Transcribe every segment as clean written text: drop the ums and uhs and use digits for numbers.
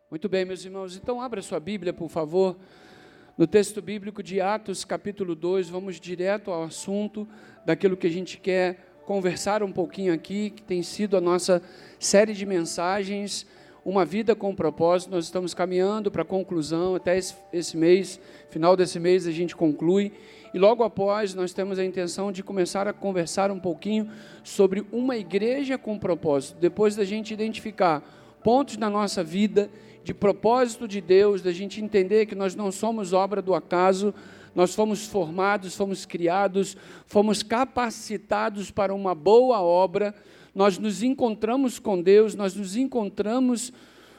Muito bem, meus irmãos, então abra sua Bíblia, por favor, no texto bíblico de Atos, capítulo 2, vamos direto ao assunto daquilo que a gente quer conversar um pouquinho aqui, que tem sido a nossa série de mensagens, Uma Vida com Propósito. Nós estamos caminhando para a conclusão, até esse mês, final desse mês a gente conclui, e logo após nós temos a intenção de começar a conversar um pouquinho sobre uma igreja com propósito, depois da gente identificar pontos na nossa vida, de propósito de Deus, da gente entender que nós não somos obra do acaso, nós fomos formados, fomos criados, fomos capacitados para uma boa obra, nós nos encontramos com Deus, nós nos encontramos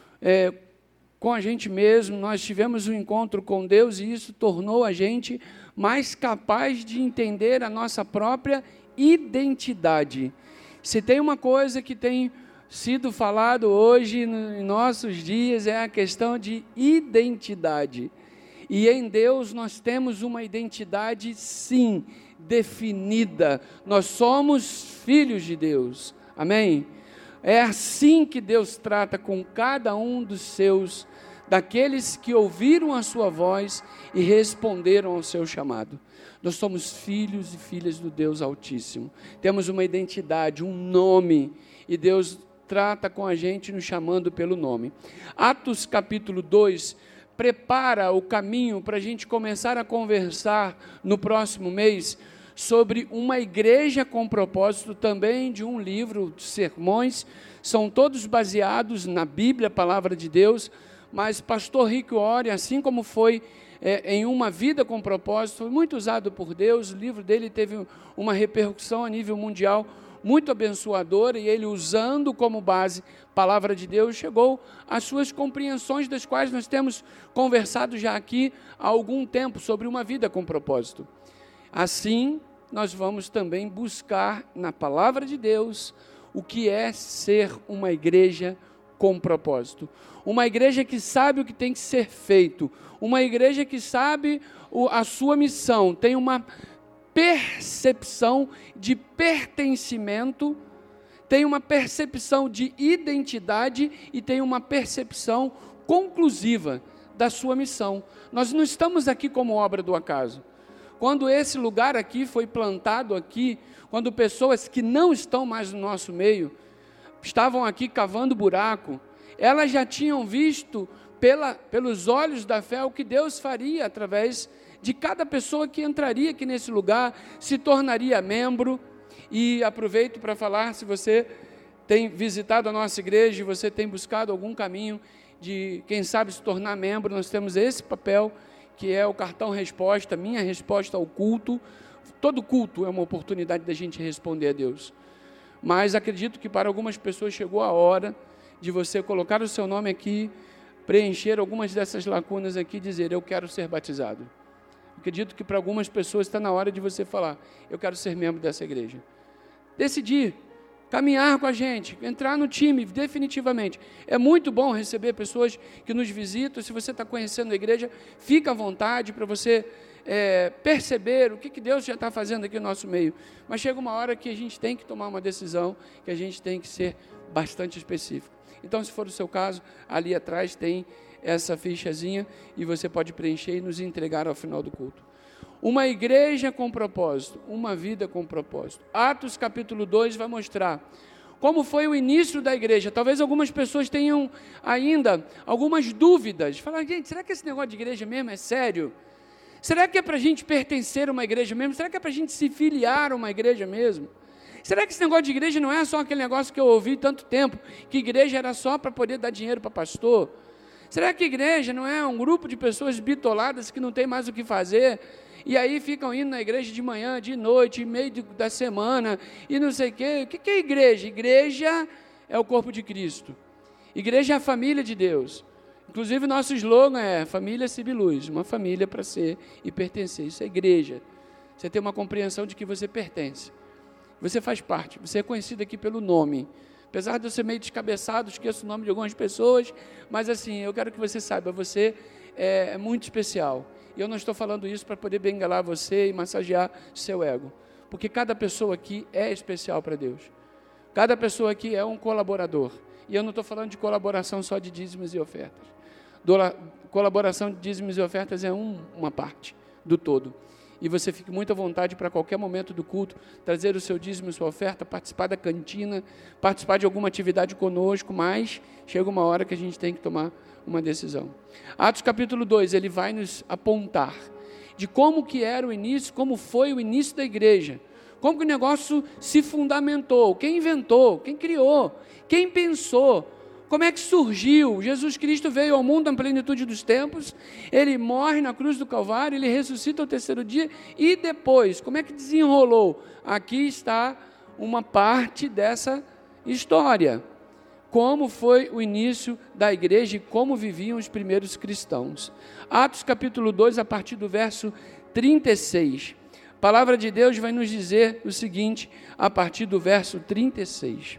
com a gente mesmo, nós tivemos um encontro com Deus e isso tornou a gente mais capaz de entender a nossa própria identidade. Se tem uma coisa que tem sido falado hoje, em nossos dias, é a questão de identidade. E em Deus nós temos uma identidade, sim, definida. Nós somos filhos de Deus. Amém? É assim que Deus trata com cada um dos seus, daqueles que ouviram a sua voz e responderam ao seu chamado. Nós somos filhos e filhas do Deus Altíssimo. Temos uma identidade, um nome, e Deus trata com a gente nos chamando pelo nome. Atos capítulo 2 prepara o caminho para a gente começar a conversar no próximo mês sobre uma igreja com propósito, também de um livro de sermões, são todos baseados na Bíblia, a palavra de Deus, mas pastor Rick Warren, assim como foi em Uma Vida com Propósito, foi muito usado por Deus, o livro dele teve uma repercussão a nível mundial, muito abençoadora, e ele usando como base a palavra de Deus, chegou às suas compreensões, das quais nós temos conversado já aqui há algum tempo, sobre uma vida com propósito. Assim, nós vamos também buscar na palavra de Deus o que é ser uma igreja com propósito. Uma igreja que sabe o que tem que ser feito, uma igreja que sabe a sua missão, tem uma percepção de pertencimento, tem uma percepção de identidade e tem uma percepção conclusiva da sua missão. Nós não estamos aqui como obra do acaso. Quando esse lugar aqui foi plantado aqui, quando pessoas que não estão mais no nosso meio, estavam aqui cavando buraco, elas já tinham visto pelos olhos da fé o que Deus faria através de cada pessoa que entraria aqui nesse lugar, se tornaria membro. E aproveito para falar, se você tem visitado a nossa igreja, e você tem buscado algum caminho de, quem sabe, se tornar membro, nós temos esse papel, que é o cartão resposta, minha resposta ao culto. Todo culto é uma oportunidade da gente responder a Deus. Mas acredito que para algumas pessoas chegou a hora de você colocar o seu nome aqui, preencher algumas dessas lacunas aqui e dizer, eu quero ser batizado. Acredito que para algumas pessoas está na hora de você falar, eu quero ser membro dessa igreja. Decidir, caminhar com a gente, entrar no time, definitivamente. É muito bom receber pessoas que nos visitam. Se você está conhecendo a igreja, fica à vontade para você perceber o que Deus já está fazendo aqui no nosso meio. Mas chega uma hora que a gente tem que tomar uma decisão, que a gente tem que ser bastante específico. Então, se for o seu caso, ali atrás tem essa fichazinha e você pode preencher e nos entregar ao final do culto. Uma igreja com propósito, uma vida com propósito. Atos capítulo 2 vai mostrar como foi o início da igreja. Talvez algumas pessoas tenham ainda algumas dúvidas. Falar, gente, será que esse negócio de igreja mesmo é sério? Será que é para a gente pertencer a uma igreja mesmo? Será que é para a gente se filiar a uma igreja mesmo? Será que esse negócio de igreja não é só aquele negócio que eu ouvi tanto tempo, que igreja era só para poder dar dinheiro para pastor? Será que a igreja não é um grupo de pessoas bitoladas que não tem mais o que fazer, e aí ficam indo na igreja de manhã, de noite, meio da semana, e não sei o quê? O que é igreja? Igreja é o corpo de Cristo. Igreja é a família de Deus. Inclusive, nosso slogan é Família Cibiluz, uma família para ser e pertencer. Isso é igreja. Você tem uma compreensão de que você pertence. Você faz parte, você é conhecido aqui pelo nome. Apesar de eu ser meio descabeçado, esqueço o nome de algumas pessoas, mas assim, eu quero que você saiba, você é muito especial. E eu não estou falando isso para poder bengalar você e massagear seu ego, porque cada pessoa aqui é especial para Deus. Cada pessoa aqui é um colaborador. E eu não estou falando de colaboração só de dízimos e ofertas. Colaboração de dízimos e ofertas é uma parte do todo. E você fique muito à vontade para qualquer momento do culto, trazer o seu dízimo e sua oferta, participar da cantina, participar de alguma atividade conosco, mas chega uma hora que a gente tem que tomar uma decisão. Atos capítulo 2, ele vai nos apontar de como que era o início, como foi o início da igreja, como que o negócio se fundamentou, quem inventou, quem criou, quem pensou, como é que surgiu. Jesus Cristo veio ao mundo na plenitude dos tempos, ele morre na cruz do Calvário, ele ressuscita ao terceiro dia, e depois, como é que desenrolou? Aqui está uma parte dessa história. Como foi o início da igreja e como viviam os primeiros cristãos. Atos capítulo 2, a partir do verso 36. A palavra de Deus vai nos dizer o seguinte, a partir do verso 36.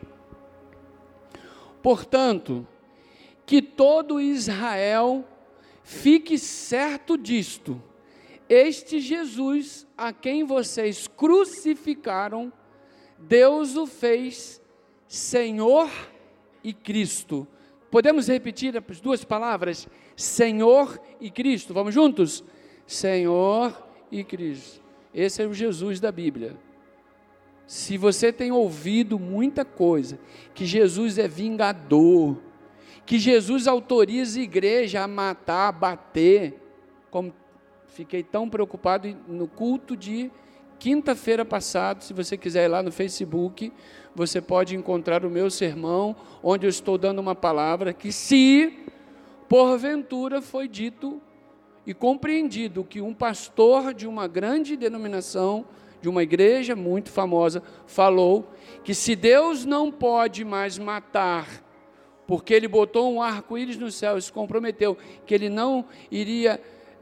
Portanto, que todo Israel fique certo disto: este Jesus, a quem vocês crucificaram, Deus o fez Senhor e Cristo. Podemos repetir as duas palavras? Senhor e Cristo. Vamos juntos? Senhor e Cristo. Esse é o Jesus da Bíblia. Se você tem ouvido muita coisa, que Jesus é vingador, que Jesus autoriza a igreja a matar, a bater, como fiquei tão preocupado no culto de quinta-feira passada, se você quiser ir lá no Facebook, você pode encontrar o meu sermão, onde eu estou dando uma palavra que, se porventura foi dito e compreendido que um pastor de uma grande denominação, de uma igreja muito famosa, falou que se Deus não pode mais matar, porque ele botou um arco-íris no céu e se comprometeu que ele não iria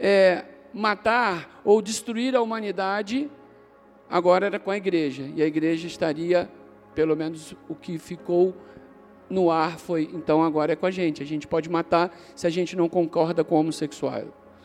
matar ou destruir a humanidade, agora era com a igreja, e a igreja estaria, pelo menos o que ficou no ar foi, então agora é com a gente pode matar se a gente não concorda com homossexual.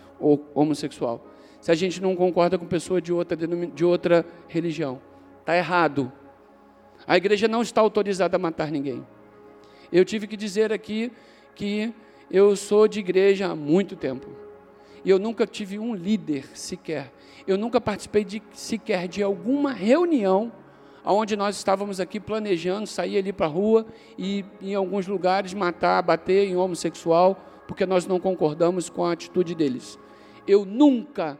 Se a gente não concorda com pessoa de outra religião, está errado. A igreja não está autorizada a matar ninguém. Eu tive que dizer aqui que eu sou de igreja há muito tempo, e eu nunca tive um líder sequer, eu nunca participei sequer de alguma reunião, onde nós estávamos aqui planejando sair ali para a rua, e em alguns lugares matar, bater em homossexual, porque nós não concordamos com a atitude deles. Eu nunca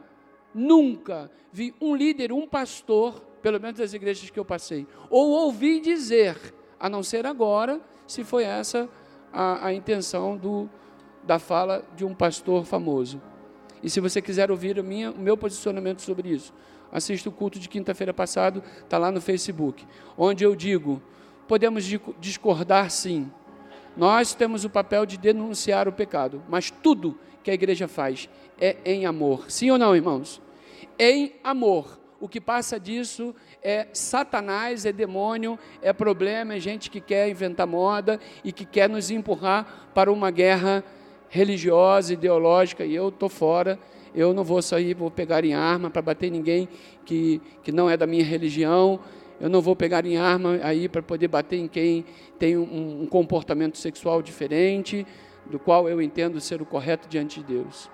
vi um líder, um pastor, pelo menos das igrejas que eu passei, ou ouvi dizer, a não ser agora, se foi essa a intenção da fala de um pastor famoso. E se você quiser ouvir o meu posicionamento sobre isso, assista o culto de quinta-feira passado, está lá no Facebook, onde eu digo, podemos discordar sim, nós temos o papel de denunciar o pecado, mas tudo que a igreja faz é em amor. Sim ou não, irmãos? Em amor. O que passa disso é Satanás, é demônio, é problema, é gente que quer inventar moda e que quer nos empurrar para uma guerra religiosa, ideológica, e eu estou fora, eu não vou sair, vou pegar em arma para bater ninguém que não é da minha religião, eu não vou pegar em arma aí para poder bater em quem tem um comportamento sexual diferente, do qual eu entendo ser o correto diante de Deus.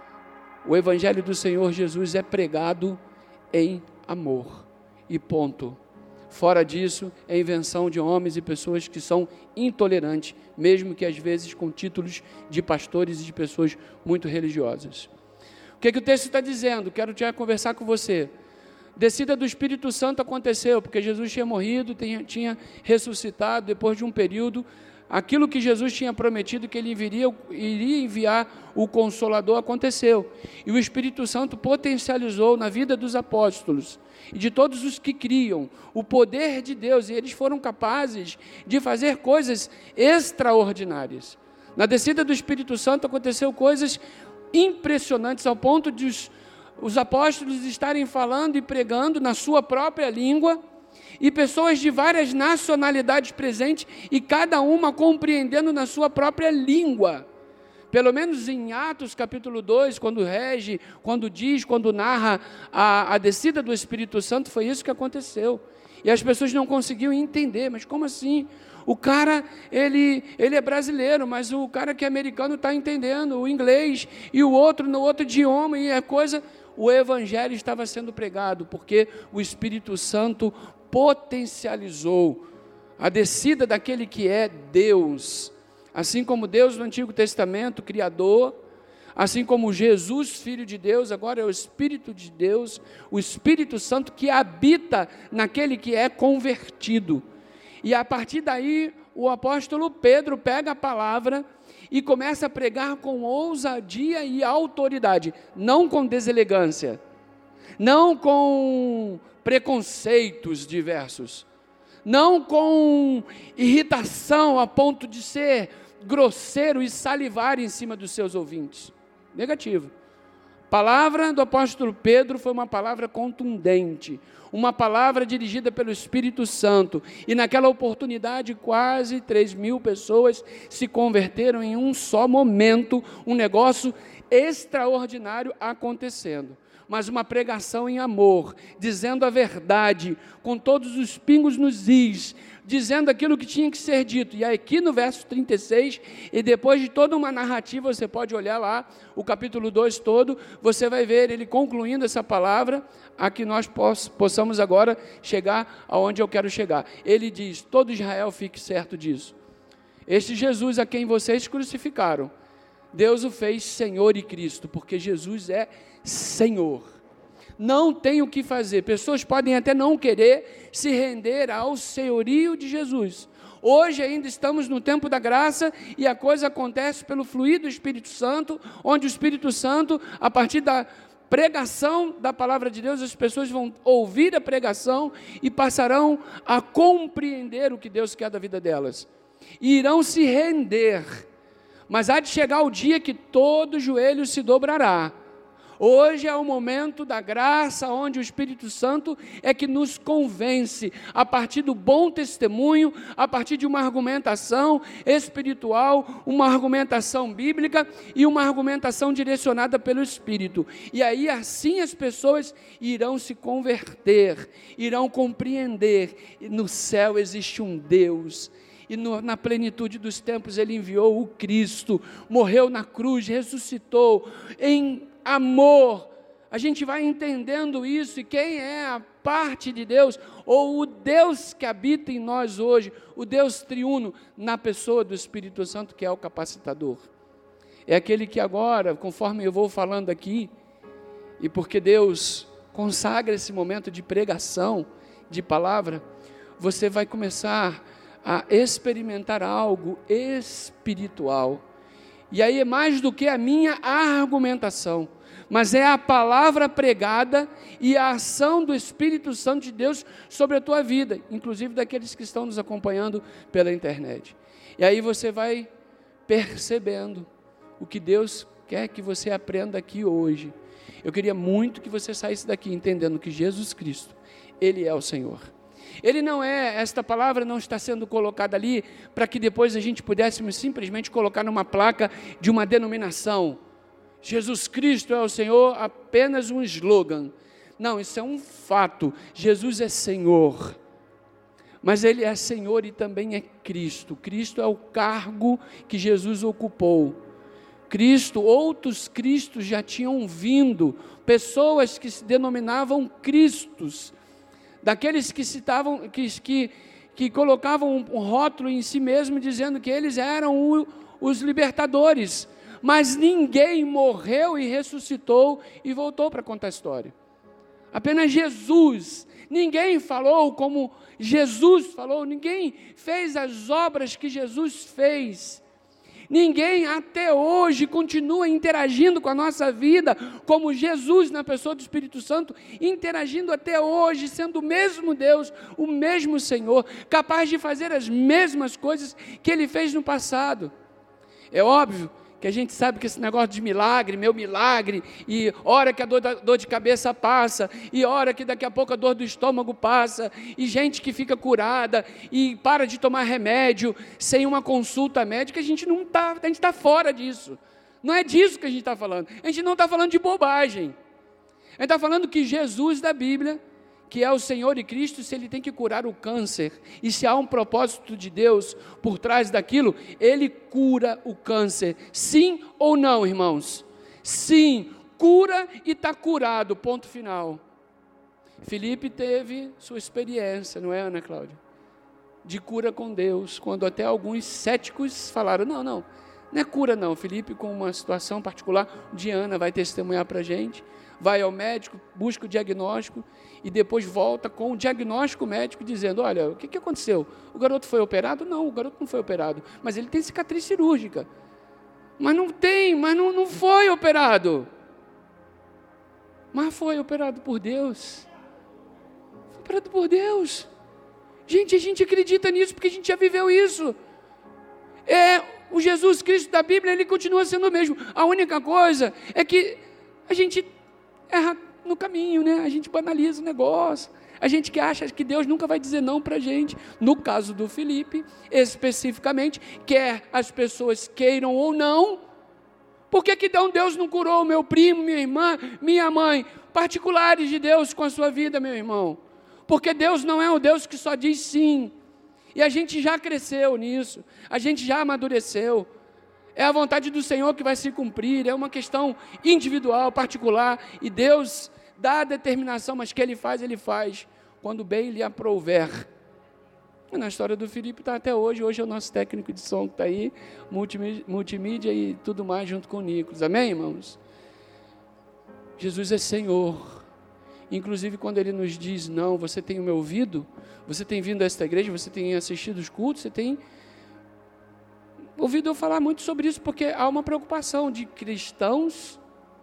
O Evangelho do Senhor Jesus é pregado em amor, e ponto. Fora disso, é invenção de homens e pessoas que são intolerantes, mesmo que às vezes com títulos de pastores e de pessoas muito religiosas. O que o texto está dizendo? Quero conversar com você. Descida do Espírito Santo aconteceu, porque Jesus tinha morrido, tinha ressuscitado depois de um período. Aquilo que Jesus tinha prometido que ele iria enviar o Consolador aconteceu. E o Espírito Santo potencializou na vida dos apóstolos e de todos os que criam o poder de Deus, e eles foram capazes de fazer coisas extraordinárias. Na descida do Espírito Santo aconteceu coisas impressionantes, ao ponto de os apóstolos estarem falando e pregando na sua própria língua, e pessoas de várias nacionalidades presentes, e cada uma compreendendo na sua própria língua. Pelo menos em Atos capítulo 2, quando narra a descida do Espírito Santo, foi isso que aconteceu. E as pessoas não conseguiam entender, mas como assim? O cara, ele é brasileiro, mas o cara que é americano está entendendo o inglês, e o outro no outro idioma, e a coisa... O evangelho estava sendo pregado, porque o Espírito Santo potencializou a descida daquele que é Deus. Assim como Deus no Antigo Testamento, Criador, assim como Jesus, Filho de Deus, agora é o Espírito de Deus, o Espírito Santo que habita naquele que é convertido. E a partir daí, o apóstolo Pedro pega a palavra e começa a pregar com ousadia e autoridade, não com deselegância, não com preconceitos diversos, não com irritação a ponto de ser grosseiro e salivar em cima dos seus ouvintes. Negativo. A palavra do apóstolo Pedro foi uma palavra contundente, uma palavra dirigida pelo Espírito Santo, e naquela oportunidade quase 3.000 pessoas se converteram em um só momento, um negócio extraordinário acontecendo. Mas uma pregação em amor, dizendo a verdade, com todos os pingos nos is, dizendo aquilo que tinha que ser dito. E aqui no verso 36, e depois de toda uma narrativa, você pode olhar lá, o capítulo 2 todo, você vai ver ele concluindo essa palavra, a que nós possamos agora chegar aonde eu quero chegar. Ele diz: todo Israel fique certo disso. Este Jesus a quem vocês crucificaram, Deus o fez Senhor e Cristo, porque Jesus é Senhor. Não tem o que fazer. Pessoas podem até não querer se render ao senhorio de Jesus. Hoje ainda estamos no tempo da graça e a coisa acontece pelo fluir do Espírito Santo, onde o Espírito Santo, a partir da pregação da palavra de Deus, as pessoas vão ouvir a pregação e passarão a compreender o que Deus quer da vida delas. E irão se render. Mas há de chegar o dia que todo joelho se dobrará. Hoje é o momento da graça, onde o Espírito Santo é que nos convence, a partir do bom testemunho, a partir de uma argumentação espiritual, uma argumentação bíblica e uma argumentação direcionada pelo Espírito. E aí assim as pessoas irão se converter, irão compreender, e no céu existe um Deus. E na plenitude dos tempos Ele enviou o Cristo, morreu na cruz, ressuscitou em amor. A gente vai entendendo isso, e quem é a parte de Deus, ou o Deus que habita em nós hoje, o Deus triuno, na pessoa do Espírito Santo, que é o capacitador. É aquele que agora, conforme eu vou falando aqui, e porque Deus consagra esse momento de pregação, de palavra, você vai começar a experimentar algo espiritual. E aí é mais do que a minha argumentação, mas é a palavra pregada e a ação do Espírito Santo de Deus sobre a tua vida, inclusive daqueles que estão nos acompanhando pela internet. E aí você vai percebendo o que Deus quer que você aprenda aqui hoje. Eu queria muito que você saísse daqui entendendo que Jesus Cristo, Ele é o Senhor. Ele não é, esta palavra não está sendo colocada ali para que depois a gente pudéssemos simplesmente colocar numa placa de uma denominação. Jesus Cristo é o Senhor, apenas um slogan. Não, isso é um fato. Jesus é Senhor, mas Ele é Senhor e também é Cristo. Cristo é o cargo que Jesus ocupou. Cristo, outros Cristos já tinham vindo, pessoas que se denominavam Cristos, daqueles que citavam, que colocavam um rótulo em si mesmo, dizendo que eles eram os libertadores, mas ninguém morreu e ressuscitou e voltou para contar a história. Apenas Jesus. Ninguém falou como Jesus falou, ninguém fez as obras que Jesus fez. Ninguém até hoje continua interagindo com a nossa vida, como Jesus na pessoa do Espírito Santo, interagindo até hoje, sendo o mesmo Deus, o mesmo Senhor, capaz de fazer as mesmas coisas que Ele fez no passado. É óbvio que a gente sabe que esse negócio de milagre, meu milagre, e hora que a dor de cabeça passa, e hora que daqui a pouco a dor do estômago passa, e gente que fica curada, e para de tomar remédio, sem uma consulta médica, a gente está fora disso. Não é disso que a gente está falando. A gente não está falando de bobagem. A gente está falando que Jesus da Bíblia, que é o Senhor e Cristo, se Ele tem que curar o câncer, e se há um propósito de Deus por trás daquilo, Ele cura o câncer. Sim ou não, irmãos? Sim, cura e está curado, ponto final. Filipe teve sua experiência, não é, Ana Cláudia? De cura com Deus, quando até alguns céticos falaram, não é cura não. Filipe, com uma situação particular, Diana vai testemunhar para a gente, vai ao médico, busca o diagnóstico, e depois volta com o diagnóstico médico dizendo, olha, o que aconteceu? O garoto foi operado? Não, o garoto não foi operado, mas ele tem cicatriz cirúrgica. Mas não foi operado. Mas foi operado por Deus. Foi operado por Deus. Gente, a gente acredita nisso porque a gente já viveu isso. O Jesus Cristo da Bíblia, Ele continua sendo o mesmo. A única coisa é que a gente erra no caminho, né? A gente banaliza o negócio. A gente que acha que Deus nunca vai dizer não para a gente. No caso do Filipe, especificamente, quer as pessoas queiram ou não. Por que então Deus não curou meu primo, minha irmã, minha mãe? Particulares de Deus com a sua vida, meu irmão. Porque Deus não é o Deus que só diz sim. E a gente já cresceu nisso. A gente já amadureceu. É a vontade do Senhor que vai se cumprir. É uma questão individual, particular. E Deus dá a determinação, mas que Ele faz quando bem lhe aprouver. Na história do Filipe está até hoje. Hoje é o nosso técnico de som que está aí, multimídia e tudo mais junto com o Nicolas. Amém, irmãos? Jesus é Senhor. Inclusive quando Ele nos diz, não, você tem me ouvido, você tem vindo a esta igreja, você tem assistido os cultos, você tem ouvido eu falar muito sobre isso, porque há uma preocupação de cristãos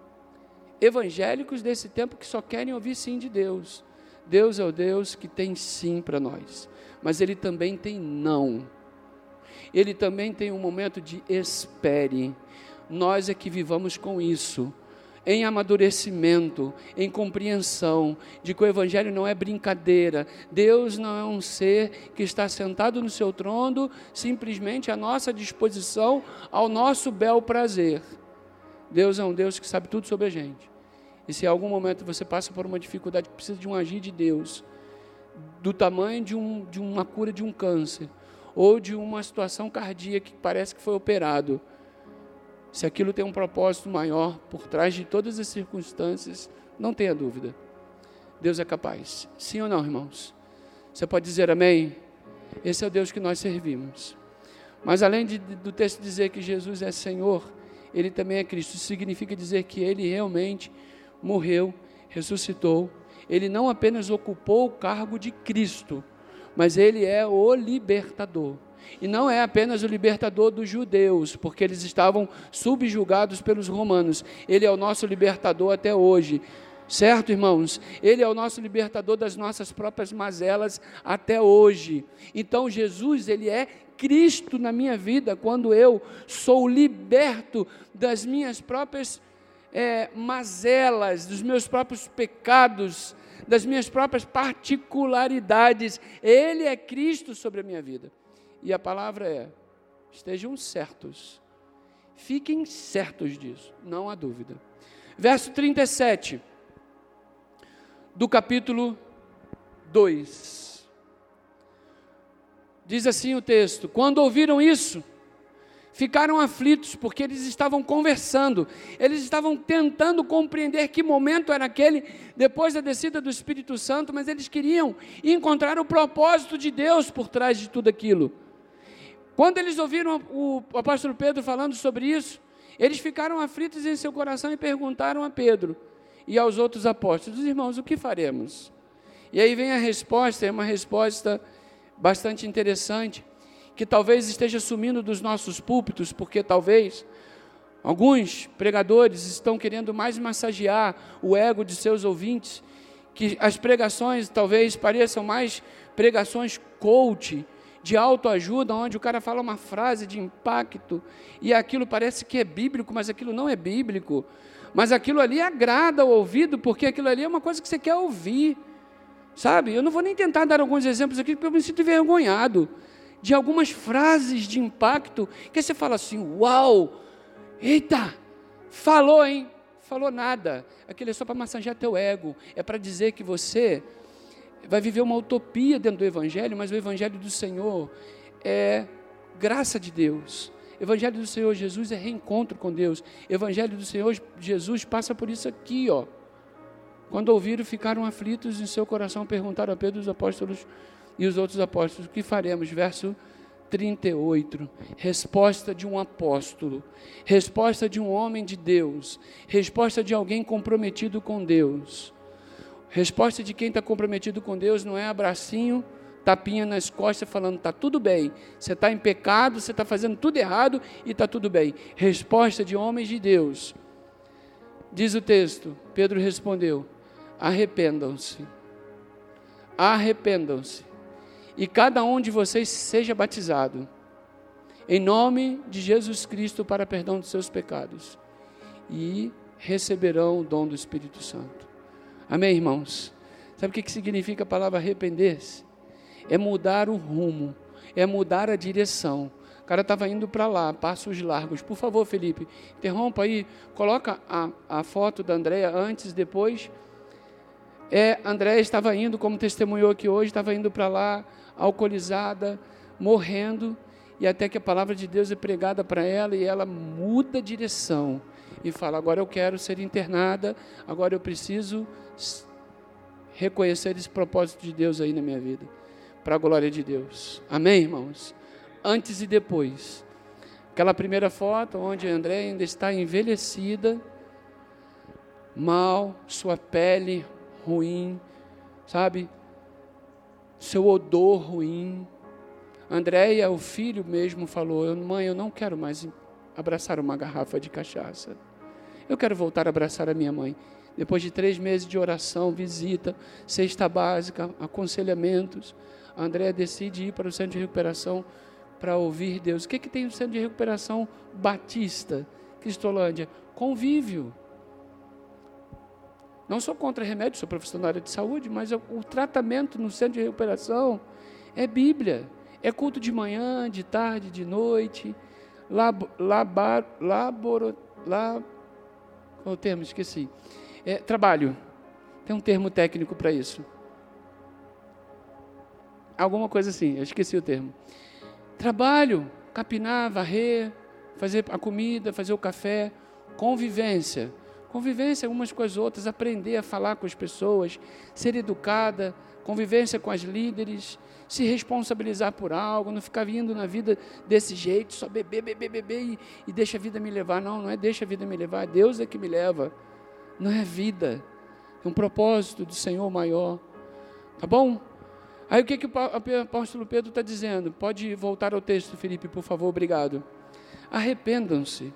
evangélicos desse tempo que só querem ouvir sim de Deus. Deus é o Deus que tem sim para nós, mas Ele também tem não. Ele também tem um momento de espere. Nós é que vivamos com isso, em amadurecimento, em compreensão, de que o Evangelho não é brincadeira. Deus não é um ser que está sentado no seu trono, simplesmente à nossa disposição, ao nosso bel prazer. Deus é um Deus que sabe tudo sobre a gente. E se em algum momento você passa por uma dificuldade, precisa de um agir de Deus, do tamanho de uma cura de um câncer, ou de uma situação cardíaca que parece que foi operado, se aquilo tem um propósito maior por trás de todas as circunstâncias, não tenha dúvida. Deus é capaz. Sim ou não, irmãos? Você pode dizer amém? Esse é o Deus que nós servimos. Mas além do texto dizer que Jesus é Senhor, Ele também é Cristo. Isso significa dizer que Ele realmente morreu, ressuscitou. Ele não apenas ocupou o cargo de Cristo, mas Ele é o libertador. E não é apenas o libertador dos judeus, porque eles estavam subjugados pelos romanos. Ele é o nosso libertador até hoje. Certo, irmãos? Ele é o nosso libertador das nossas próprias mazelas até hoje. Então, Jesus, Ele é Cristo na minha vida, quando eu sou liberto das minhas próprias mazelas, dos meus próprios pecados, das minhas próprias particularidades. Ele é Cristo sobre a minha vida. E a palavra é, estejam certos, fiquem certos disso, não há dúvida. Verso 37, do capítulo 2, diz assim o texto: quando ouviram isso, ficaram aflitos, porque eles estavam conversando, eles estavam tentando compreender que momento era aquele, depois da descida do Espírito Santo, mas eles queriam encontrar o propósito de Deus por trás de tudo aquilo. Quando eles ouviram o apóstolo Pedro falando sobre isso, eles ficaram aflitos em seu coração e perguntaram a Pedro e aos outros apóstolos: irmãos, o que faremos? E aí vem a resposta, é uma resposta bastante interessante, que talvez esteja sumindo dos nossos púlpitos, porque talvez alguns pregadores estão querendo mais massagear o ego de seus ouvintes, que as pregações talvez pareçam mais pregações coach, de autoajuda, onde o cara fala uma frase de impacto, e aquilo parece que é bíblico, mas aquilo não é bíblico, mas aquilo ali agrada ao ouvido, porque aquilo ali é uma coisa que você quer ouvir, sabe? Eu não vou nem tentar dar alguns exemplos aqui, porque eu me sinto envergonhado, de algumas frases de impacto, que você fala assim, uau, eita, falou, hein? Falou nada, aquilo é só para massagear teu ego, é para dizer que você vai viver uma utopia dentro do Evangelho, mas o Evangelho do Senhor é graça de Deus. O Evangelho do Senhor Jesus é reencontro com Deus. O Evangelho do Senhor Jesus passa por isso aqui, ó. Quando ouviram, ficaram aflitos em seu coração, perguntaram a Pedro, os apóstolos e os outros apóstolos: o que faremos? Verso 38, resposta de um apóstolo, resposta de um homem de Deus, resposta de alguém comprometido com Deus. Resposta de quem está comprometido com Deus não é abracinho, tapinha nas costas, falando: está tudo bem, você está em pecado, você está fazendo tudo errado e está tudo bem. Resposta de homens de Deus. Diz o texto, Pedro respondeu: arrependam-se, arrependam-se, e cada um de vocês seja batizado, em nome de Jesus Cristo, para perdão dos seus pecados, e receberão o dom do Espírito Santo. Amém, irmãos? Sabe o que significa a palavra arrepender-se? É mudar o rumo, é mudar a direção. O cara estava indo para lá, passos largos. Por favor, Felipe, interrompa aí, coloca a foto da Andréia antes e depois. Andréia estava indo, como testemunhou aqui hoje, estava indo para lá, alcoolizada, morrendo, e até que a palavra de Deus é pregada para ela, e ela muda a direção, e fala: agora eu quero ser internada, agora eu preciso reconhecer esse propósito de Deus aí na minha vida, para a glória de Deus. Amém, irmãos? Antes e depois. Aquela primeira foto, onde a Andréia ainda está envelhecida, mal, sua pele ruim, sabe? Seu odor ruim. Andréia, o filho mesmo, falou: mãe, eu não quero mais abraçar uma garrafa de cachaça. Eu quero voltar a abraçar a minha mãe. Depois de 3 meses de oração, visita, cesta básica, aconselhamentos, a Andréia decide ir para o centro de recuperação para ouvir Deus. O que tem no centro de recuperação Batista, Cristolândia? Convívio. Não sou contra remédio, sou profissional da área de saúde, mas o tratamento no centro de recuperação é Bíblia. É culto de manhã, de tarde, de noite. Qual o termo? Esqueci. Trabalho. Tem um termo técnico para isso. Alguma coisa assim, eu esqueci o termo. Trabalho, capinar, varrer, fazer a comida, fazer o café. Convivência. Convivência umas com as outras, aprender a falar com as pessoas, ser educada, convivência com as líderes, se responsabilizar por algo, não ficar vindo na vida desse jeito, só beber e deixa a vida me levar. Não é deixa a vida me levar, Deus é que me leva. Não é vida, é um propósito do Senhor maior. Tá bom? Aí o que o apóstolo Pedro está dizendo? Pode voltar ao texto, Felipe, por favor, obrigado. Arrependam-se.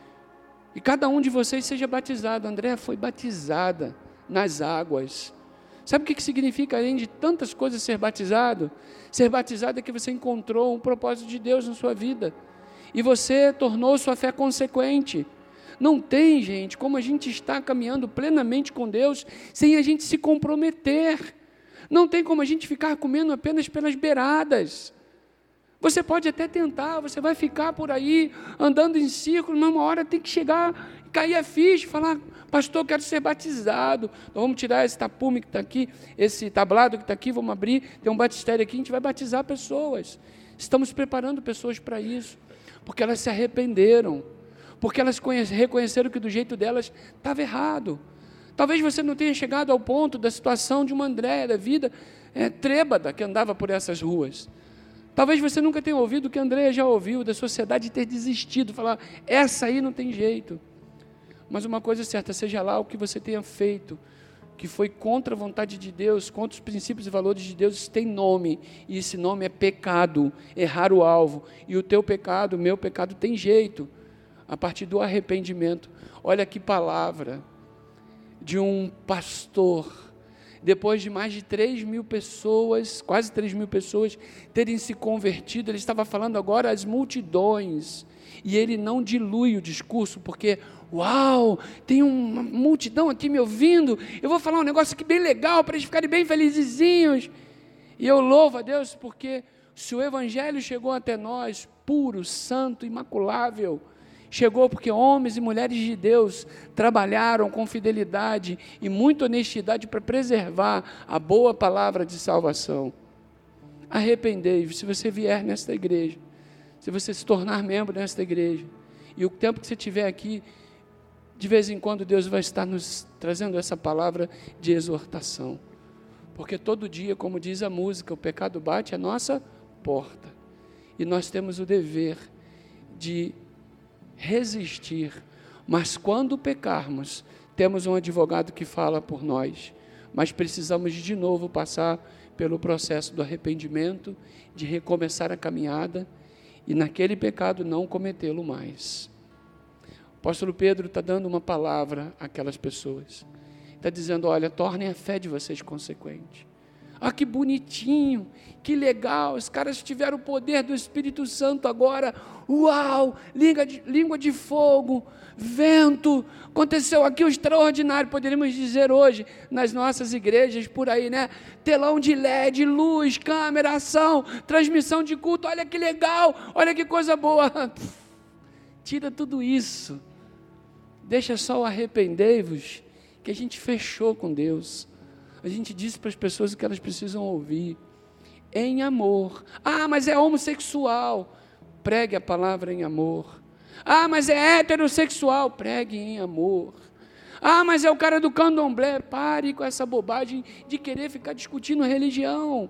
E cada um de vocês seja batizado. Andréia foi batizada nas águas. Sabe o que significa, além de tantas coisas, ser batizado? Ser batizado é que você encontrou um propósito de Deus na sua vida. E você tornou sua fé consequente. Não tem, gente, como a gente está caminhando plenamente com Deus sem a gente se comprometer. Não tem como a gente ficar comendo apenas pelas beiradas. Você pode até tentar, você vai ficar por aí, andando em círculo, mas uma hora tem que chegar, cair a ficha, falar: pastor, eu quero ser batizado. Então vamos tirar esse tapume que está aqui, esse tablado que está aqui, vamos abrir, tem um batistério aqui, a gente vai batizar pessoas. Estamos preparando pessoas para isso, porque elas se arrependeram, porque elas reconheceram que do jeito delas estava errado. Talvez você não tenha chegado ao ponto da situação de uma Andréia da vida trêbada que andava por essas ruas. Talvez você nunca tenha ouvido o que a Andréia já ouviu, da sociedade ter desistido, falar: essa aí não tem jeito. Mas uma coisa é certa, seja lá o que você tenha feito, que foi contra a vontade de Deus, contra os princípios e valores de Deus, isso tem nome, e esse nome é pecado, errar o alvo. E o teu pecado, o meu pecado, tem jeito, a partir do arrependimento. Olha que palavra de um pastor, depois de mais de 3.000 pessoas, quase 3.000 pessoas, terem se convertido, ele estava falando agora às multidões, e ele não dilui o discurso, porque, uau, tem uma multidão aqui me ouvindo, eu vou falar um negócio aqui bem legal, para eles ficarem bem felizinhos, e eu louvo a Deus, porque se o Evangelho chegou até nós, puro, santo, imaculável, Chegou porque homens e mulheres de Deus trabalharam com fidelidade e muita honestidade para preservar a boa palavra de salvação. Arrependei-vos, se você vier nesta igreja, se você se tornar membro nesta igreja, e o tempo que você estiver aqui, de vez em quando Deus vai estar nos trazendo essa palavra de exortação, porque todo dia, como diz a música, o pecado bate à nossa porta, e nós temos o dever de resistir, mas quando pecarmos, temos um advogado que fala por nós, mas precisamos de novo passar pelo processo do arrependimento, de recomeçar a caminhada, e naquele pecado não cometê-lo mais. O apóstolo Pedro está dando uma palavra àquelas pessoas, está dizendo, olha, tornem a fé de vocês consequente. Ah, que bonitinho, que legal, os caras tiveram o poder do Espírito Santo agora, uau, língua de fogo, vento, aconteceu aqui o extraordinário, poderíamos dizer hoje, nas nossas igrejas por aí, né? Telão de LED, luz, câmera, ação, transmissão de culto, olha que legal, olha que coisa boa. Tira tudo isso, deixa só o arrependei-vos, que a gente fechou com Deus. A gente disse para as pessoas o que elas precisam ouvir, em amor. Ah, mas é homossexual, pregue a palavra em amor. Ah, mas é heterossexual, pregue em amor. Ah, mas é o cara do candomblé, pare com essa bobagem de querer ficar discutindo religião.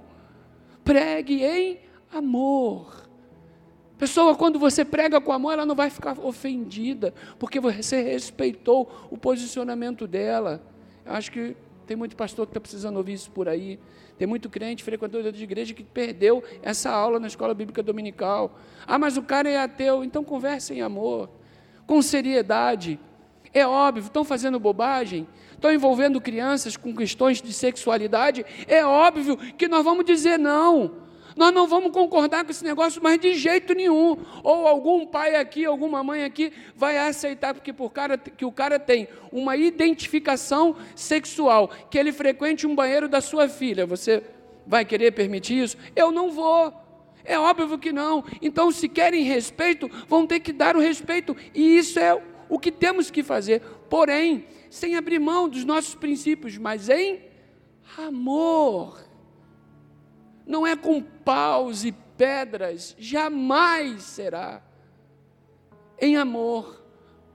Pregue em amor. Pessoa, quando você prega com amor, ela não vai ficar ofendida, porque você respeitou o posicionamento dela. Eu acho que tem muito pastor que está precisando ouvir isso por aí. Tem muito crente, frequentador de igreja, que perdeu essa aula na escola bíblica dominical. Ah, mas o cara é ateu. Então converse em amor, com seriedade. É óbvio, estão fazendo bobagem, estão envolvendo crianças com questões de sexualidade. É óbvio que nós vamos dizer não. Nós não vamos concordar com esse negócio, mas de jeito nenhum. Ou algum pai aqui, alguma mãe aqui vai aceitar, porque que o cara tem uma identificação sexual, que ele frequente um banheiro da sua filha. Você vai querer permitir isso? Eu não vou. É óbvio que não. Então, se querem respeito, vão ter que dar o respeito. E isso é o que temos que fazer. Porém, sem abrir mão dos nossos princípios, mas em amor. Não é com paus e pedras, jamais será. Em amor,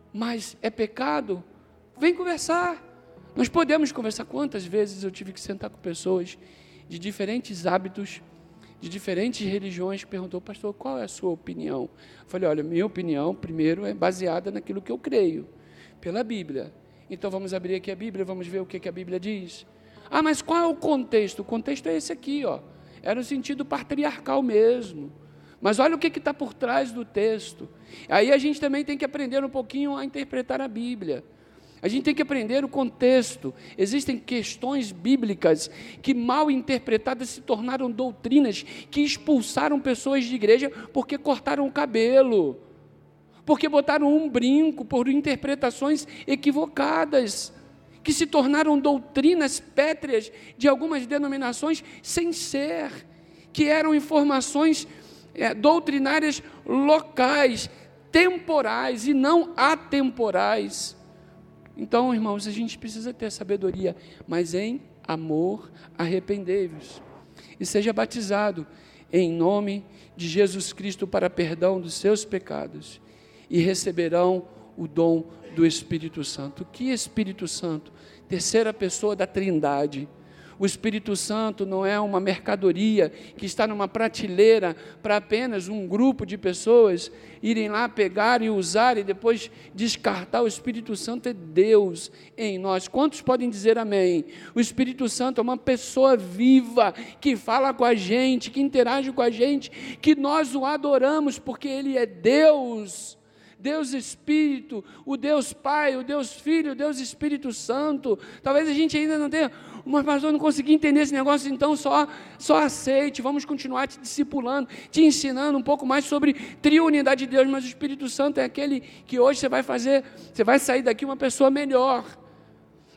mas é pecado? Vem conversar. Nós podemos conversar. Quantas vezes eu tive que sentar com pessoas de diferentes hábitos, de diferentes religiões, que perguntou, pastor, qual é a sua opinião? Eu falei, olha, minha opinião, primeiro, é baseada naquilo que eu creio, pela Bíblia. Então, vamos abrir aqui a Bíblia, vamos ver o que a Bíblia diz. Ah, mas qual é o contexto? O contexto é esse aqui, ó. É no sentido patriarcal mesmo. Mas olha o que está por trás do texto. Aí a gente também tem que aprender um pouquinho a interpretar a Bíblia. A gente tem que aprender o contexto. Existem questões bíblicas que, mal interpretadas, se tornaram doutrinas que expulsaram pessoas de igreja porque cortaram o cabelo, porque botaram um brinco por interpretações equivocadas, que se tornaram doutrinas pétreas de algumas denominações sem ser, que eram informações doutrinárias locais, temporais e não atemporais. Então, irmãos, a gente precisa ter sabedoria, mas em amor, arrependei-vos e seja batizado em nome de Jesus Cristo para perdão dos seus pecados e receberão o dom do Espírito Santo. Que Espírito Santo? Terceira pessoa da Trindade. O Espírito Santo não é uma mercadoria que está numa prateleira para apenas um grupo de pessoas irem lá pegar e usar e depois descartar. O Espírito Santo é Deus em nós. Quantos podem dizer amém? O Espírito Santo é uma pessoa viva que fala com a gente, que interage com a gente, que nós o adoramos porque Ele é Deus. Deus Espírito, o Deus Pai, o Deus Filho, o Deus Espírito Santo. Talvez a gente ainda não tenha, mas pastor, não consegui entender esse negócio, então só aceite, vamos continuar te discipulando, te ensinando um pouco mais sobre triunidade de Deus, mas o Espírito Santo é aquele que hoje você vai sair daqui uma pessoa melhor.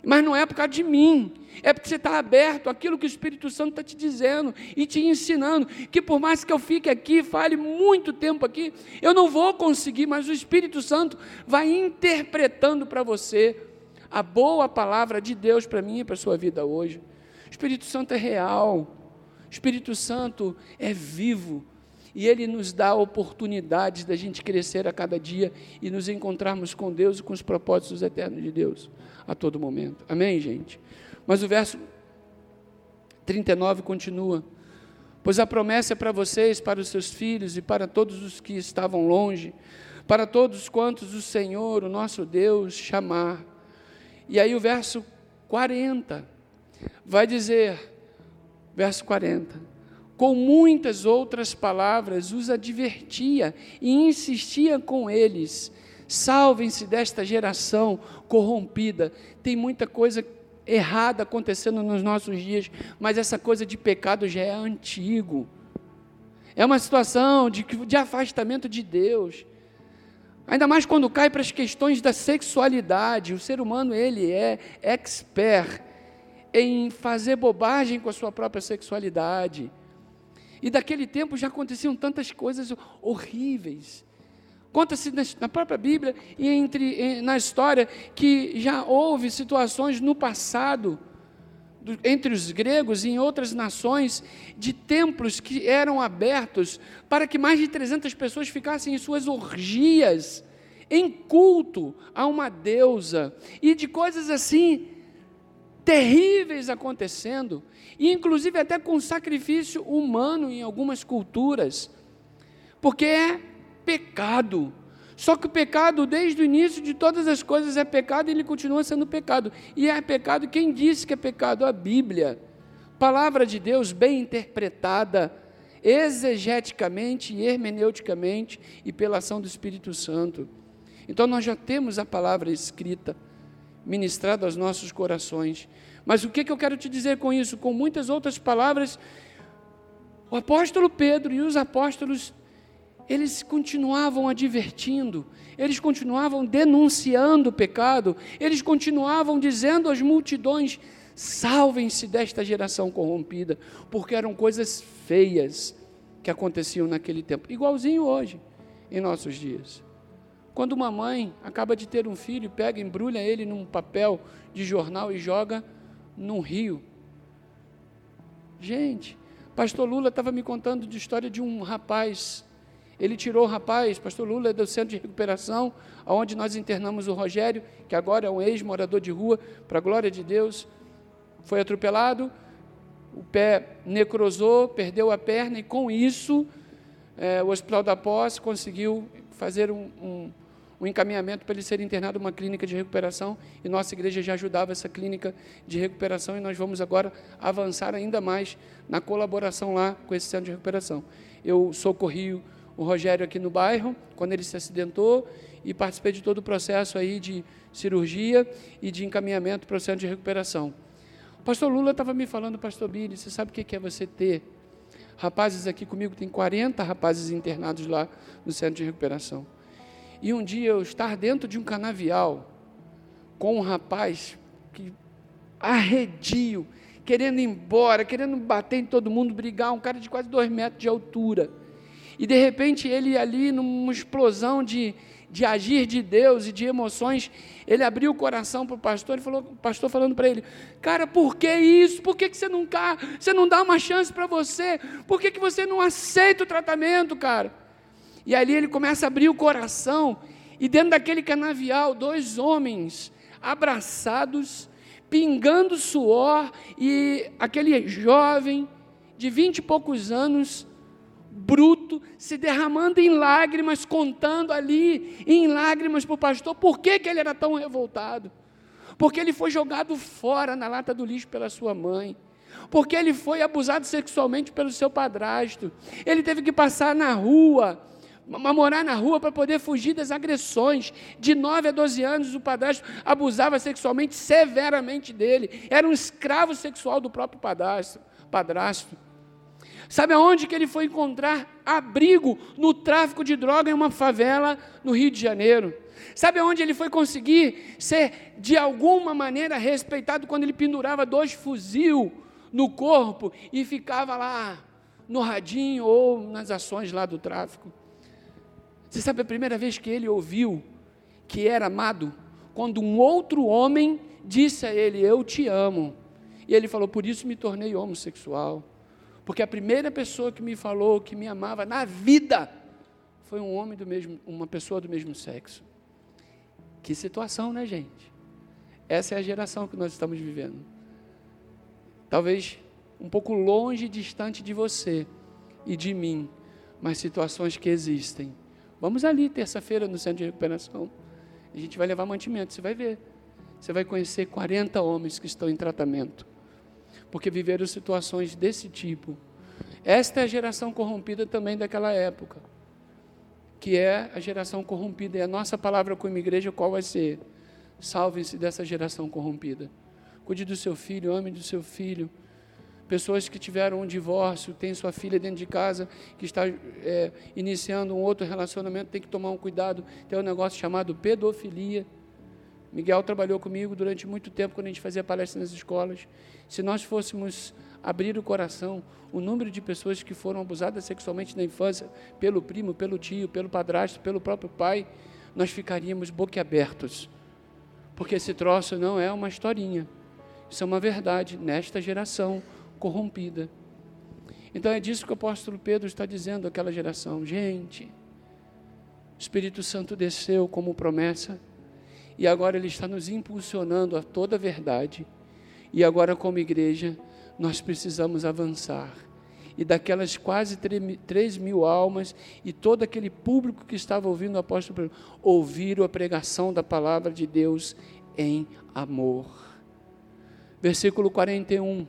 Mas não é por causa de mim, é porque você está aberto àquilo que o Espírito Santo está te dizendo e te ensinando, que por mais que eu fique aqui, fale muito tempo aqui, eu não vou conseguir, mas o Espírito Santo vai interpretando para você a boa palavra de Deus para mim e para a sua vida hoje. O Espírito Santo é real, o Espírito Santo é vivo, e Ele nos dá oportunidades da gente crescer a cada dia e nos encontrarmos com Deus e com os propósitos eternos de Deus a todo momento. Amém, gente? Mas o verso 39 continua: pois a promessa é para vocês, para os seus filhos e para todos os que estavam longe, para todos quantos o Senhor, o nosso Deus, chamar. E aí o verso 40 vai dizer, verso 40, com muitas outras palavras os advertia e insistia com eles: salvem-se desta geração corrompida. Tem muita coisa errada acontecendo nos nossos dias, mas essa coisa de pecado já é antigo, é uma situação de afastamento de Deus, ainda mais quando cai para as questões da sexualidade. O ser humano, ele é expert em fazer bobagem com a sua própria sexualidade, e daquele tempo já aconteciam tantas coisas horríveis. Conta-se na própria Bíblia e na história que já houve situações no passado, entre os gregos e em outras nações, de templos que eram abertos para que mais de 300 pessoas ficassem em suas orgias, em culto a uma deusa, e de coisas assim terríveis acontecendo, e inclusive até com sacrifício humano em algumas culturas, porque é pecado. Só que o pecado, desde o início de todas as coisas, é pecado, e ele continua sendo pecado. E é pecado, quem disse que é pecado? A Bíblia, palavra de Deus bem interpretada, exegeticamente e hermeneuticamente, e pela ação do Espírito Santo. Então nós já temos a palavra escrita, ministrada aos nossos corações. Mas o que eu quero te dizer com isso? Com muitas outras palavras, o apóstolo Pedro e os apóstolos, eles continuavam advertindo, eles continuavam denunciando o pecado, eles continuavam dizendo às multidões: salvem-se desta geração corrompida, porque eram coisas feias que aconteciam naquele tempo, igualzinho hoje, em nossos dias. Quando uma mãe acaba de ter um filho, pega, embrulha ele num papel de jornal e joga num rio. Gente, pastor Lula estava me contando de história de um rapaz. Ele tirou o rapaz, pastor Lula é do centro de recuperação, onde nós internamos o Rogério, que agora é um ex-morador de rua, para a glória de Deus. Foi atropelado, o pé necrosou, perdeu a perna, e com isso, o Hospital da Posse conseguiu fazer um encaminhamento para ele ser internado em uma clínica de recuperação, e nossa igreja já ajudava essa clínica de recuperação, e nós vamos agora avançar ainda mais na colaboração lá com esse centro de recuperação. Eu socorri o Rogério aqui no bairro, quando ele se acidentou, e participei de todo o processo aí de cirurgia e de encaminhamento para o centro de recuperação. O pastor Lula estava me falando: pastor Billy, você sabe o que é você ter rapazes aqui comigo? Tem 40 rapazes internados lá no centro de recuperação. E um dia eu estar dentro de um canavial com um rapaz que arredio, querendo ir embora, querendo bater em todo mundo, brigar, um cara de quase 2 metros de altura. E de repente ele ali, numa explosão de agir de Deus e de emoções, ele abriu o coração para o pastor e falou, o pastor falando para ele: cara, por que isso? Por que você não dá uma chance para você? Por que você não aceita o tratamento, cara? E ali ele começa a abrir o coração, e dentro daquele canavial, 2 homens abraçados, pingando suor, e aquele jovem de 20 e poucos anos, bruto, se derramando em lágrimas, contando ali em lágrimas para o pastor por que ele era tão revoltado, porque ele foi jogado fora na lata do lixo pela sua mãe, porque ele foi abusado sexualmente pelo seu padrasto, ele teve que passar na rua, morar na rua para poder fugir das agressões. De 9 a 12 anos o padrasto abusava sexualmente severamente dele, era um escravo sexual do próprio padrasto. Sabe aonde que ele foi encontrar abrigo? No tráfico de droga em uma favela no Rio de Janeiro. Sabe onde ele foi conseguir ser, de alguma maneira, respeitado? Quando ele pendurava 2 fuzil no corpo e ficava lá no radinho ou nas ações lá do tráfico. Você sabe a primeira vez que ele ouviu que era amado? Quando um outro homem disse a ele: eu te amo. E ele falou: por isso me tornei homossexual. Porque a primeira pessoa que me falou que me amava na vida foi um homem uma pessoa do mesmo sexo. Que situação, né, gente? Essa é a geração que nós estamos vivendo. Talvez um pouco longe e distante de você e de mim, mas situações que existem. Vamos ali, terça-feira, no centro de recuperação. A gente vai levar mantimento, você vai ver. Você vai conhecer 40 homens que estão em tratamento, porque viveram situações desse tipo. Esta é a geração corrompida também daquela época, que é a geração corrompida. E a nossa palavra como igreja, qual vai ser? Salvem-se dessa geração corrompida. Cuide do seu filho, ame do seu filho. Pessoas que tiveram um divórcio, tem sua filha dentro de casa, que está iniciando um outro relacionamento, tem que tomar um cuidado. Tem um negócio chamado pedofilia. Miguel trabalhou comigo durante muito tempo, quando a gente fazia palestras nas escolas. Se nós fôssemos abrir o coração, o número de pessoas que foram abusadas sexualmente na infância, pelo primo, pelo tio, pelo padrasto, pelo próprio pai, nós ficaríamos boquiabertos. Porque esse troço não é uma historinha. Isso é uma verdade nesta geração corrompida. Então é disso que o apóstolo Pedro está dizendo àquela geração. Gente, o Espírito Santo desceu como promessa, e agora ele está nos impulsionando a toda a verdade, e agora como igreja, nós precisamos avançar, e daquelas quase 3.000 almas, e todo aquele público que estava ouvindo o apóstolo Pedro, ouviram a pregação da palavra de Deus em amor. Versículo 41,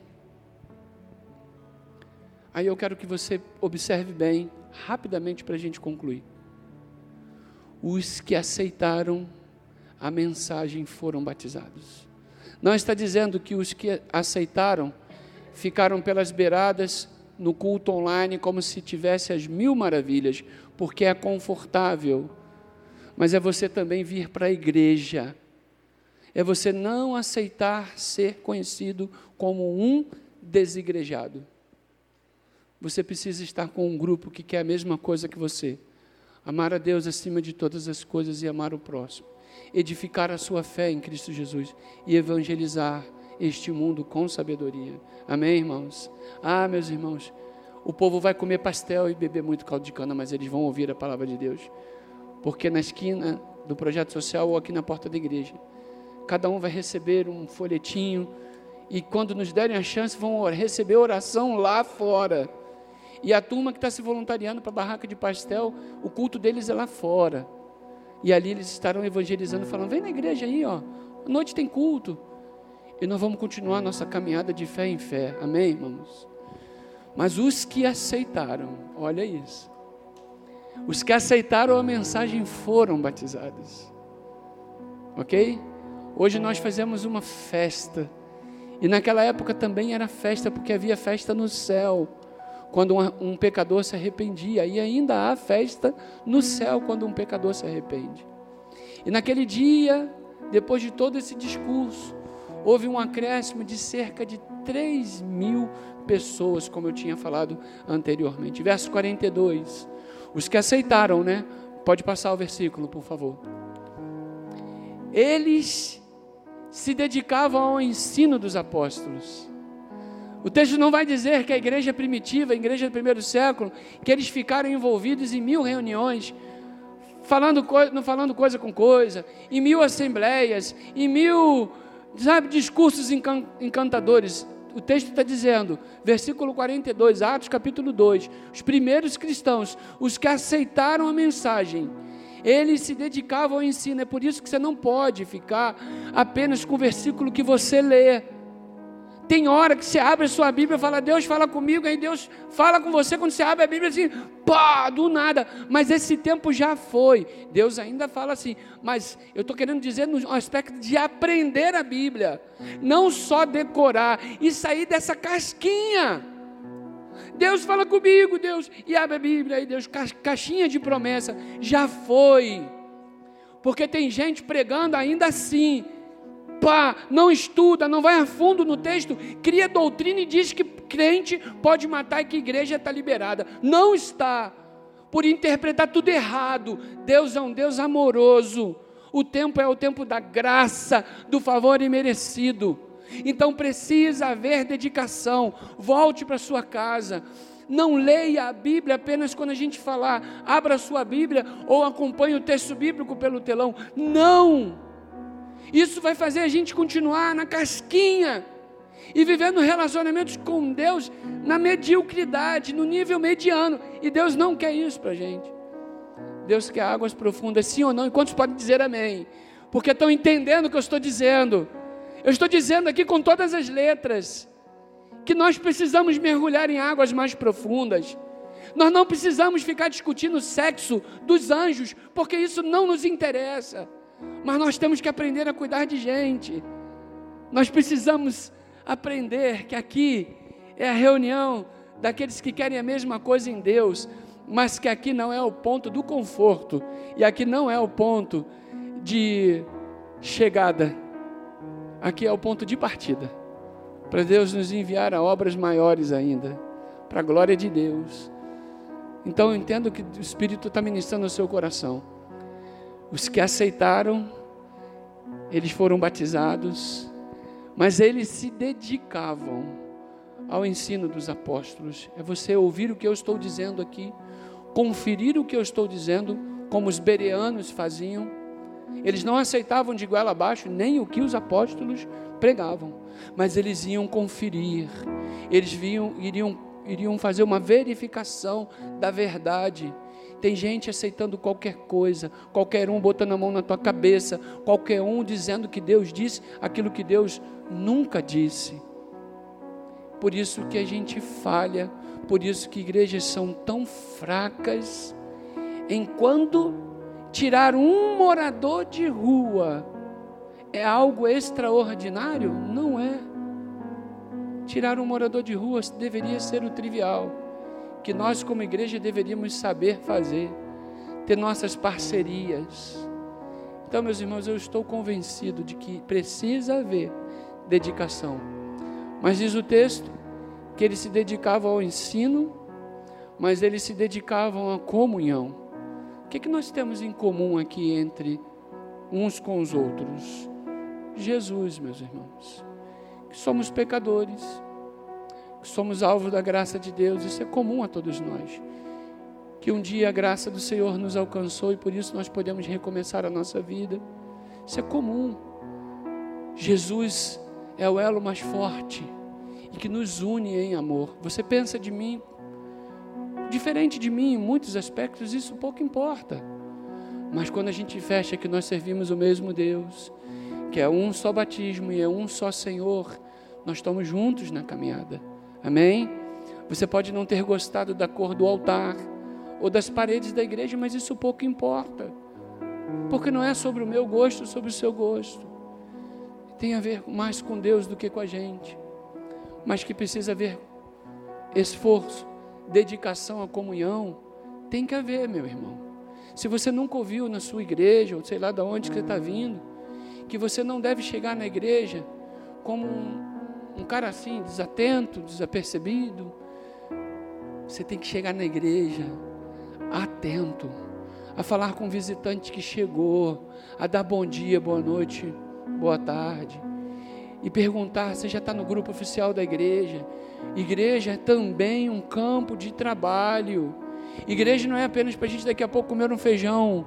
aí eu quero que você observe bem, rapidamente para a gente concluir. Os que aceitaram a mensagem foram batizados. Não está dizendo que os que aceitaram ficaram pelas beiradas no culto online como se tivesse as 1000 maravilhas, porque é confortável, mas é você também vir para a igreja, é você não aceitar ser conhecido como um desigrejado. Você precisa estar com um grupo que quer a mesma coisa que você, amar a Deus acima de todas as coisas e amar o próximo, edificar a sua fé em Cristo Jesus e evangelizar este mundo com sabedoria. Amém, irmãos? Ah, meus irmãos, o povo vai comer pastel e beber muito caldo de cana, mas eles vão ouvir a palavra de Deus, porque na esquina do projeto social ou aqui na porta da igreja, cada um vai receber um folhetinho, e quando nos derem a chance, vão receber oração lá fora. E a turma que está se voluntariando para a barraca de pastel, o culto deles é lá fora. E ali eles estarão evangelizando, falando: vem na igreja aí, ó, à noite tem culto. E nós vamos continuar a nossa caminhada de fé em fé. Amém, irmãos? Mas os que aceitaram, olha isso, os que aceitaram a mensagem foram batizados. Ok? Hoje nós fazemos uma festa. E naquela época também era festa, porque havia festa no céu, quando um pecador se arrependia, e ainda há festa no céu quando um pecador se arrepende. E naquele dia, depois de todo esse discurso, houve um acréscimo de cerca de 3.000 pessoas, como eu tinha falado anteriormente. Verso 42, os que aceitaram, né? Pode passar o versículo, por favor. Eles se dedicavam ao ensino dos apóstolos. O texto não vai dizer que a igreja primitiva, a igreja do primeiro século, que eles ficaram envolvidos em 1000 reuniões, falando coisa com coisa, em 1000 assembleias, em 1000, discursos encantadores. O texto está dizendo, versículo 42, Atos capítulo 2, os primeiros cristãos, os que aceitaram a mensagem, eles se dedicavam ao ensino. É por isso que você não pode ficar apenas com o versículo que você lê. Tem hora que você abre a sua Bíblia e fala: Deus fala comigo, aí Deus fala com você quando você abre a Bíblia assim, pá, do nada, mas esse tempo já foi. Deus ainda fala assim, mas eu estou querendo dizer no aspecto de aprender a Bíblia, não só decorar e sair dessa casquinha. Deus fala comigo, Deus, e abre a Bíblia, aí Deus, caixinha de promessa, já foi. Porque tem gente pregando ainda assim, não estuda, não vai a fundo no texto, cria doutrina e diz que crente pode matar e que igreja está liberada. Não está, por interpretar tudo errado. Deus é um Deus amoroso, o tempo é o tempo da graça, do favor imerecido. Então precisa haver dedicação. Volte para sua casa, não leia a Bíblia apenas quando a gente falar, abra a sua Bíblia ou acompanhe o texto bíblico pelo telão. Não! Isso vai fazer a gente continuar na casquinha e vivendo relacionamentos com Deus na mediocridade, no nível mediano. E Deus não quer isso para a gente. Deus quer águas profundas, sim ou não? E quantos podem dizer amém? Porque estão entendendo o que eu estou dizendo. Eu estou dizendo aqui com todas as letras que nós precisamos mergulhar em águas mais profundas. Nós não precisamos ficar discutindo o sexo dos anjos, porque isso não nos interessa. Mas nós temos que aprender a cuidar de gente. Nós precisamos aprender que aqui é a reunião daqueles que querem a mesma coisa em Deus, mas que aqui não é o ponto do conforto, e aqui não é o ponto de chegada, aqui é o ponto de partida, para Deus nos enviar a obras maiores ainda, para a glória de Deus. Então eu entendo que o Espírito está ministrando no seu coração. Os que aceitaram, eles foram batizados, mas eles se dedicavam ao ensino dos apóstolos. É você ouvir o que eu estou dizendo aqui, conferir o que eu estou dizendo, como os bereanos faziam. Eles não aceitavam de goela abaixo nem o que os apóstolos pregavam, mas eles iam conferir, eles iriam fazer uma verificação da verdade. Tem gente aceitando qualquer coisa, qualquer um botando a mão na tua cabeça, qualquer um dizendo que Deus disse aquilo que Deus nunca disse. Por isso que a gente falha, por isso que igrejas são tão fracas. Enquanto tirar um morador de rua é algo extraordinário, não é. Tirar um morador de rua deveria ser o trivial, que nós como igreja deveríamos saber fazer, ter nossas parcerias. Então, meus irmãos, eu estou convencido de que precisa haver dedicação. Mas diz o texto que eles se dedicavam ao ensino, mas eles se dedicavam à comunhão. O que nós temos em comum aqui entre uns com os outros? Jesus, meus irmãos, que somos pecadores, que somos alvos da graça de Deus. Isso é comum a todos nós, que um dia a graça do Senhor nos alcançou e por isso nós podemos recomeçar a nossa vida. Isso é comum. Jesus é o elo mais forte e que nos une em amor. Você pensa de mim diferente de mim em muitos aspectos, isso pouco importa, mas quando a gente fecha que nós servimos o mesmo Deus, que é um só batismo e é um só Senhor, nós estamos juntos na caminhada. Amém? Você pode não ter gostado da cor do altar ou das paredes da igreja, mas isso pouco importa, porque não é sobre o meu gosto, sobre o seu gosto. Tem a ver mais com Deus do que com a gente, mas que precisa haver esforço, dedicação à comunhão. Tem que haver, meu irmão. Se você nunca ouviu na sua igreja, ou sei lá de onde que você está vindo, que você não deve chegar na igreja como um cara assim, desatento, desapercebido. Você tem que chegar na igreja atento, a falar com o visitante que chegou, a dar bom dia, boa noite, boa tarde, e perguntar: você já está no grupo oficial da igreja? Igreja é também um campo de trabalho. Igreja não é apenas para a gente daqui a pouco comer um feijão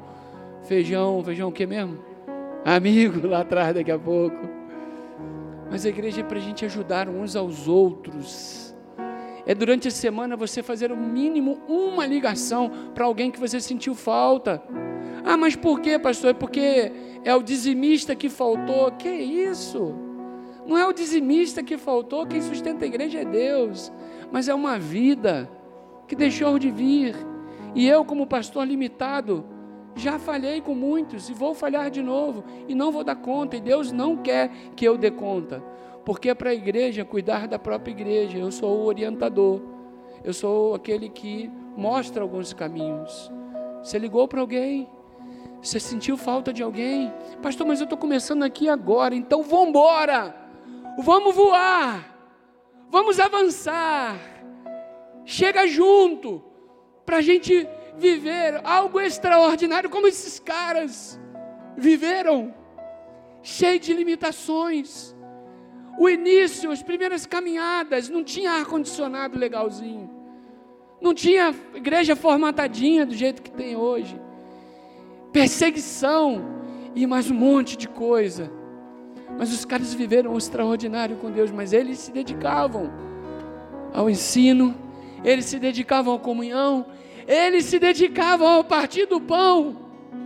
o que mesmo? Amigo lá atrás daqui a pouco. Mas a igreja é para a gente ajudar uns aos outros. É durante a semana você fazer o mínimo uma ligação para alguém que você sentiu falta. Ah, mas por quê, pastor? É porque é o dizimista que faltou. Que isso? Não é o dizimista que faltou, quem sustenta a igreja é Deus, mas é uma vida que deixou de vir, e eu como pastor limitado, já falhei com muitos, e vou falhar de novo, e não vou dar conta, e Deus não quer que eu dê conta, porque é para a igreja cuidar da própria igreja. Eu sou o orientador, eu sou aquele que mostra alguns caminhos. Você ligou para alguém? Você sentiu falta de alguém? Pastor, mas eu estou começando aqui agora, então vamos embora, vamos voar, vamos avançar, chega junto, para a gente viver algo extraordinário, como esses caras viveram, cheio de limitações. O início, as primeiras caminhadas, não tinha ar-condicionado legalzinho, não tinha igreja formatadinha do jeito que tem hoje, perseguição e mais um monte de coisa. Mas os caras viveram o extraordinário com Deus, mas eles se dedicavam ao ensino, eles se dedicavam à comunhão, eles se dedicavam ao partir do pão.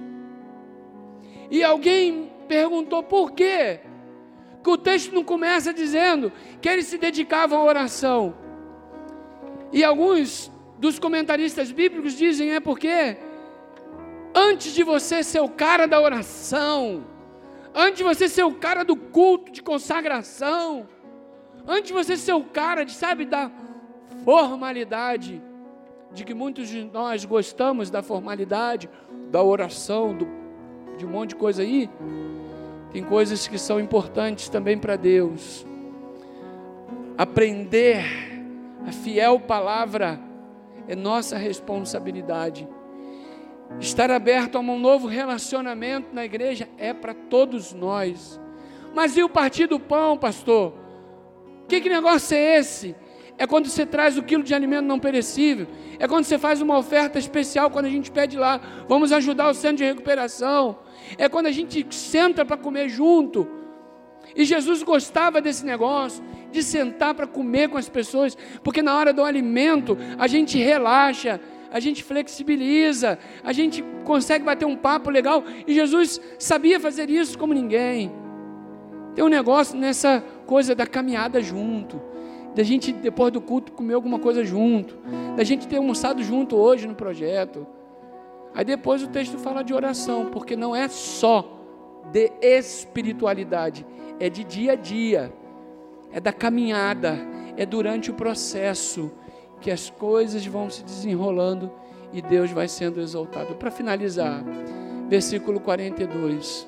E alguém perguntou por quê? Que o texto não começa dizendo que eles se dedicavam à oração. E alguns dos comentaristas bíblicos dizem porque antes de você ser o cara da oração, antes de você ser o cara do culto de consagração, antes de você ser o cara da formalidade, de que muitos de nós gostamos da formalidade, da oração, de um monte de coisa aí, tem coisas que são importantes também para Deus. Aprender a fiel palavra é nossa responsabilidade. Estar aberto a um novo relacionamento na igreja é para todos nós. Mas e o partir do pão, pastor? Que negócio é esse? É quando você traz o quilo de alimento não perecível. É quando você faz uma oferta especial, quando a gente pede lá, vamos ajudar o centro de recuperação. É quando a gente senta para comer junto. E Jesus gostava desse negócio, de sentar para comer com as pessoas, porque na hora do alimento, a gente relaxa, a gente flexibiliza, a gente consegue bater um papo legal, e Jesus sabia fazer isso como ninguém. Tem um negócio nessa coisa da caminhada junto, da gente depois do culto comer alguma coisa junto, da gente ter almoçado junto hoje no projeto. Aí depois o texto fala de oração, porque não é só de espiritualidade, é de dia a dia, é da caminhada, é durante o processo que as coisas vão se desenrolando e Deus vai sendo exaltado. Para finalizar, versículo 42.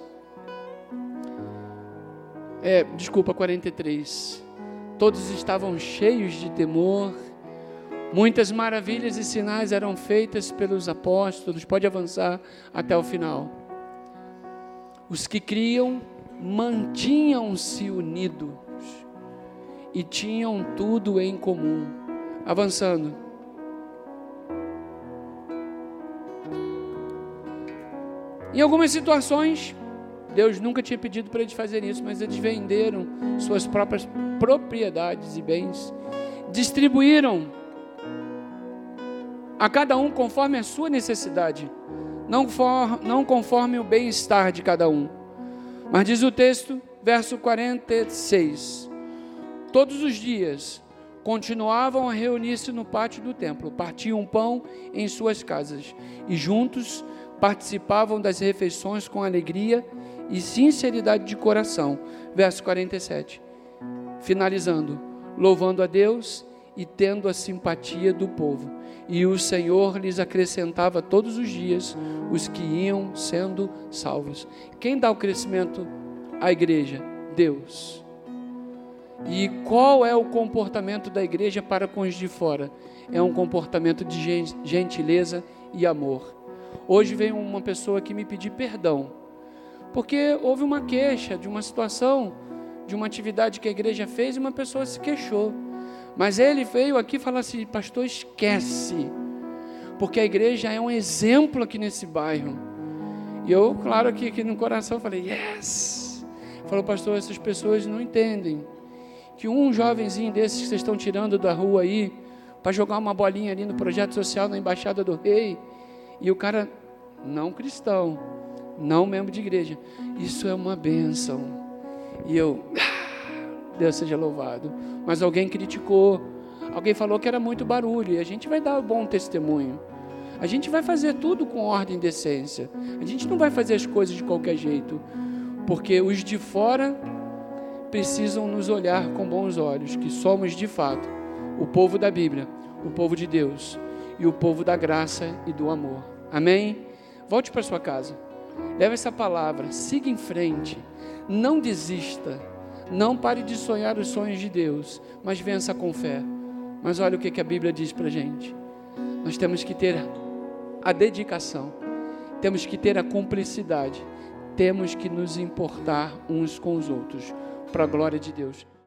43. Todos estavam cheios de temor, muitas maravilhas e sinais eram feitas pelos apóstolos. Pode avançar até o final. Os que criam mantinham-se unidos e tinham tudo em comum. Avançando. Em algumas situações, Deus nunca tinha pedido para eles fazerem isso, mas eles venderam suas próprias propriedades e bens, distribuíram a cada um conforme a sua necessidade, não conforme o bem-estar de cada um. Mas diz o texto, verso 46, todos os dias continuavam a reunir-se no pátio do templo, partiam pão em suas casas e juntos participavam das refeições com alegria e sinceridade de coração. Verso 47, finalizando, louvando a Deus e tendo a simpatia do povo. E o Senhor lhes acrescentava todos os dias os que iam sendo salvos. Quem dá o crescimento à igreja? Deus. E qual é o comportamento da igreja para com os de fora? É um comportamento de gentileza e amor. Hoje veio uma pessoa aqui me pedir perdão, porque houve uma queixa de uma situação, de uma atividade que a igreja fez, e uma pessoa se queixou. Mas ele veio aqui falar assim: pastor, esquece, porque a igreja é um exemplo aqui nesse bairro. E eu, claro, aqui no coração falei, yes. Falou, pastor, essas pessoas não entendem que um jovenzinho desses que vocês estão tirando da rua aí, para jogar uma bolinha ali no projeto social na Embaixada do Rei, e o cara não cristão, não membro de igreja, isso é uma bênção. E eu, Deus seja louvado. Mas alguém criticou, alguém falou que era muito barulho, e a gente vai dar um bom testemunho. A gente vai fazer tudo com ordem e decência. A gente não vai fazer as coisas de qualquer jeito, porque os de fora precisam nos olhar com bons olhos, que somos de fato o povo da Bíblia, o povo de Deus e o povo da graça e do amor. Amém? Volte para sua casa. Leve essa palavra, siga em frente, não desista, não pare de sonhar os sonhos de Deus, mas vença com fé. Mas olha o que a Bíblia diz para a gente. Nós temos que ter a dedicação, temos que ter a cumplicidade, temos que nos importar uns com os outros, para a glória de Deus.